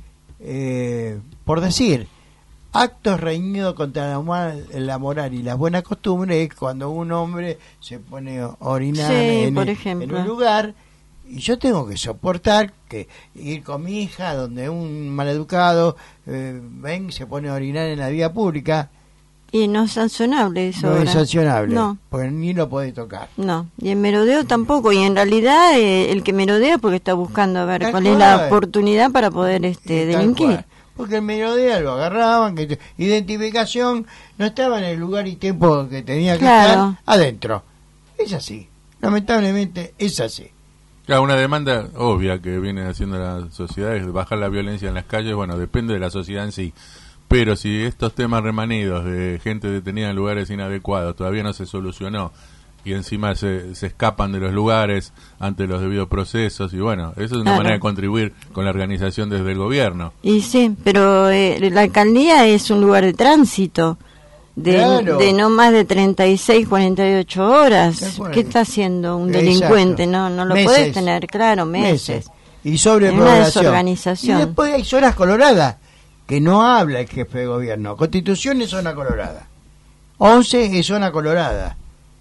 B: eh, por decir, actos reñidos contra la moral, la moral y las buenas costumbres es cuando un hombre se pone a orinar
F: Sí,
B: en,
F: por
B: el-
F: ejemplo.
B: en un lugar y yo tengo que soportar que ir con mi hija donde un maleducado eh, ven se pone a orinar en la vía pública.
F: Y no es sancionable eso.
B: No es
F: ahora.
B: sancionable,
F: No,
B: porque ni lo podés tocar.
F: no. Y el merodeo tampoco. Y en realidad eh, el que merodea porque está buscando a ver
B: Tal
F: cuál es la
B: cual.
F: oportunidad para poder este
B: Y tal
F: delinquir.
B: cual. Porque el mediodía lo agarraban, que te- identificación, no estaba en el lugar y tiempo que tenía que
F: Claro.
B: estar adentro. Es así, lamentablemente es así.
C: Claro, una demanda obvia que viene haciendo la sociedad es bajar la violencia en las calles. Bueno, depende de la sociedad en sí. Pero si estos temas remanidos de gente detenida en lugares inadecuados todavía no se solucionó y encima se, se escapan de los lugares ante los debidos procesos, y bueno, eso es una
F: Claro.
C: manera de contribuir con la organización desde el gobierno.
F: Y sí, pero eh, la alcaldía es un lugar de tránsito. De,
B: Claro.
F: de no más de treinta y seis, cuarenta y ocho horas.
B: Tal cual.
F: ¿Qué está haciendo un
B: Exacto.
F: delincuente? No no lo
B: Meses.
F: podés tener, claro, meses.
B: Y sobre
F: Una desorganización.
B: Y después hay zonas coloradas, que no habla el jefe de gobierno. Constitución es zona colorada. once es zona colorada.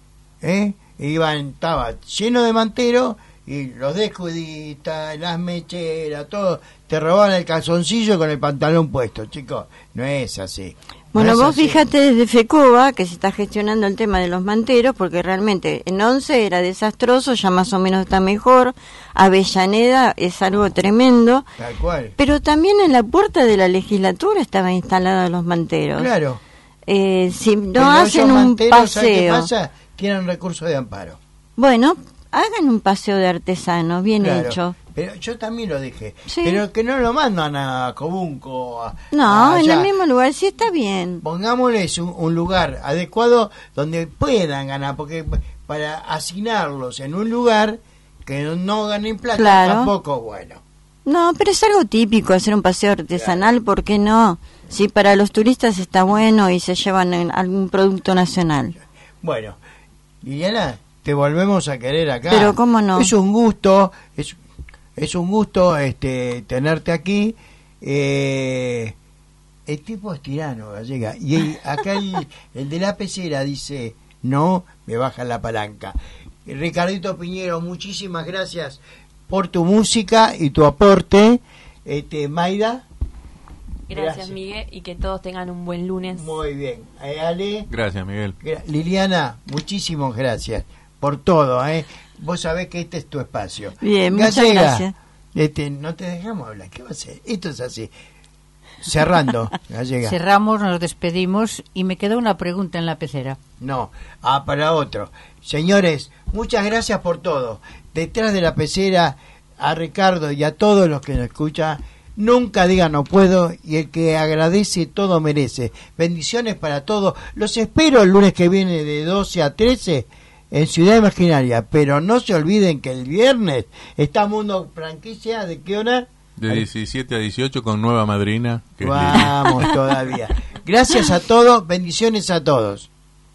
B: ¿Eh? Iban, estaba lleno de manteros y los descuidistas, las mecheras, todo, te robaban el calzoncillo con el pantalón puesto, chicos. No es así. No
F: Bueno,
B: es
F: vos
B: así.
F: fíjate desde FECOBA que se está gestionando el tema de los manteros, porque realmente en once era desastroso, ya más o menos está mejor. Avellaneda es algo tremendo.
B: Tal cual.
F: Pero también en la puerta de la legislatura estaban instalados los manteros.
B: Claro.
F: Eh, si no
B: Pero
F: hacen
B: esos
F: un
B: manteros, ¿sabes qué
F: paseo.
B: pasa? Tienen recursos de amparo.
F: Bueno, hagan un paseo de artesanos bien
B: Claro.
F: hecho.
B: Pero yo también lo dije.
F: Sí.
B: Pero que no lo mandan a Cobunco. A,
F: No,
B: a
F: en
B: allá.
F: el mismo lugar sí está bien.
B: Pongámosles un, un lugar adecuado donde puedan ganar, porque para asignarlos en un lugar que no, no ganen plata
F: Claro.
B: tampoco, bueno.
F: No, pero es algo típico hacer un paseo artesanal, ¿por qué no? Si para los turistas está bueno y se llevan en algún producto nacional.
B: Bueno, Liliana, te volvemos a querer acá.
F: Pero cómo no.
B: Es un gusto, es, es un gusto este tenerte aquí Eh, el tipo es tirano, Gallega. Y el- acá el, el de la pecera dice, no, me baja la palanca. Ricardito Piñero, muchísimas gracias por tu música y tu aporte. Este, Maida.
D: Gracias,
B: Gracias.
D: Miguel, y que todos tengan un buen lunes.
B: Muy bien. Eh, Ale.
C: Gracias, Miguel.
B: Gra- Liliana, muchísimas gracias por todo, ¿eh? Vos sabés que este es tu espacio.
F: Bien, muchas
B: Gallega,
F: gracias.
B: Este, no te dejamos hablar, ¿qué va a hacer? Esto es así. Cerrando, Gallega.
E: Cerramos, nos despedimos y me queda una pregunta en la pecera.
B: No, ah, para otro. Señores, muchas gracias por todo. Detrás de la pecera, a Ricardo y a todos los que nos escuchan, nunca diga no puedo, y el que agradece todo merece. Bendiciones para todos. Los espero el lunes que viene de doce a trece en Ciudad Imaginaria, pero no se olviden que el viernes está Mundo Franquicia, ¿de qué hora?
C: De diecisiete a dieciocho con nueva madrina. Que es Lili.
B: Vamos todavía. Gracias a todos, bendiciones a todos.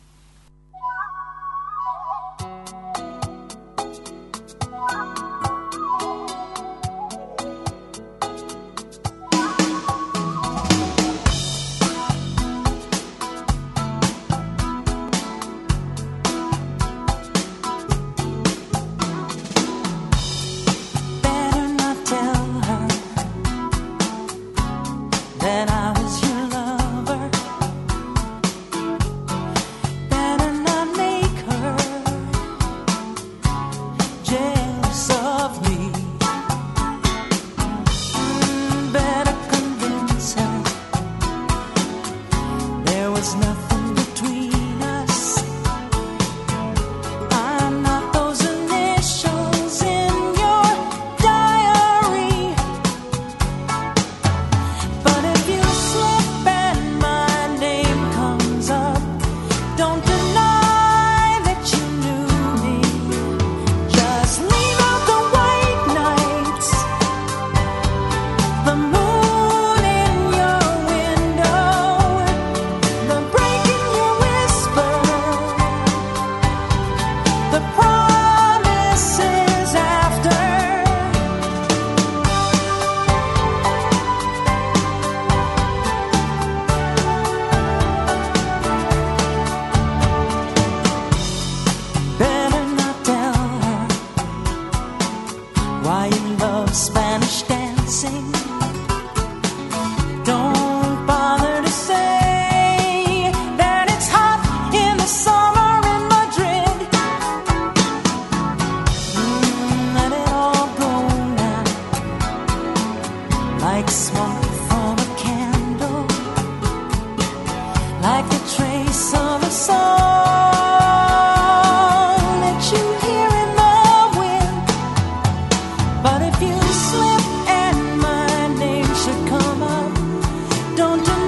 J: Better not tell her that I was your lover. Better not make her jealous of me. Mm, Better convince her there was nothing between us. I'm not those initials in your diary. But if you slip and my name comes up, don't deny that you knew me. Just leave out the white nights, the moon in your window, the break in your whisper, the promises after. Better not tell her why you love Spanish dancing. Don't bother to say that it's hot in the summer in Madrid. Mm, let it all go now, like smoke from a candle, like the trace of a song that you hear in the wind. But if you slip and my name should come up, don't deny